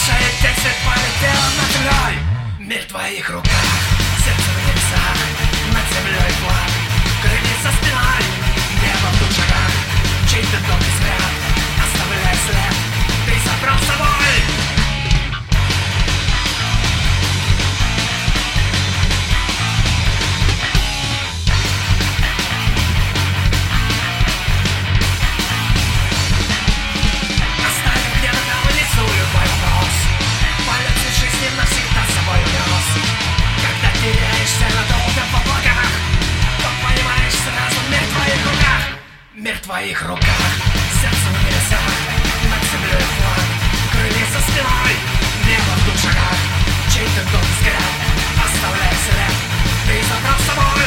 10 полетело над землей. Мир в твоих руках, сердце в небесах, над землей флаг, крылья за спиной, небо в двух шагах. Чей-то тонкий взгляд, оставляя след, ты забрал с собой. Мир в твоих руках, сердце в небесах, над землей флаг, крылья за спиной, небо в двух шагах. Чей-то тонкий взгляд, оставляя след, ты забрал с собой.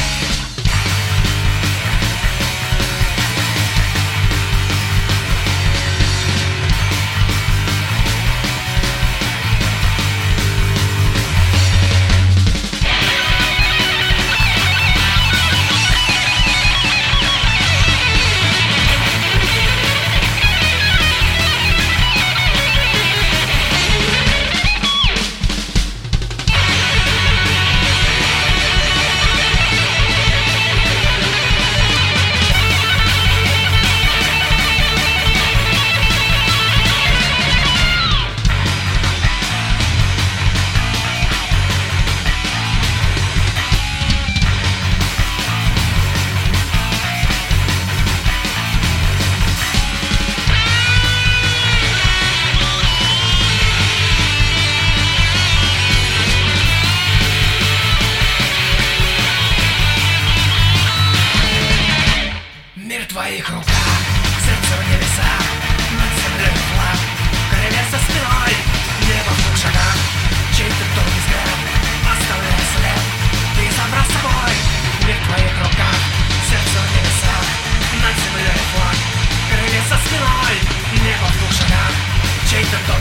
Мир в твоих руках, сердце в небесах, над землей флаг, крылья за спиной, небо в двух шагах. Чей-то тонкий взгляд, оставляя след, ты забрал с собой. Мир в твоих руках, сердце в небесах, над землей флаг, крылья за спиной, небо в двух шагах. Чей-то